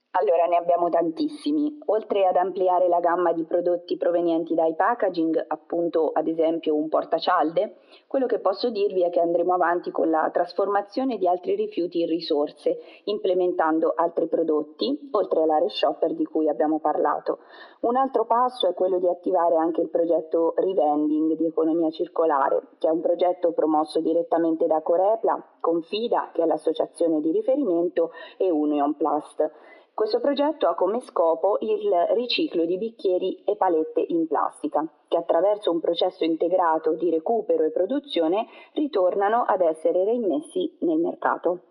Allora, ne abbiamo tantissimi. Oltre ad ampliare la gamma di prodotti provenienti dai packaging, appunto ad esempio un portacialde, quello che posso dirvi è che andremo avanti con la trasformazione di altri rifiuti in risorse, implementando altri prodotti, oltre all'area shopper di cui abbiamo parlato. Un altro passo è quello di attivare anche il progetto Revending di economia circolare, che è un progetto promosso direttamente da Corepla, Confida, che è l'associazione di riferimento, e Union Plast. Questo progetto ha come scopo il riciclo di bicchieri e palette in plastica, che attraverso un processo integrato di recupero e produzione ritornano ad essere reimmessi nel mercato.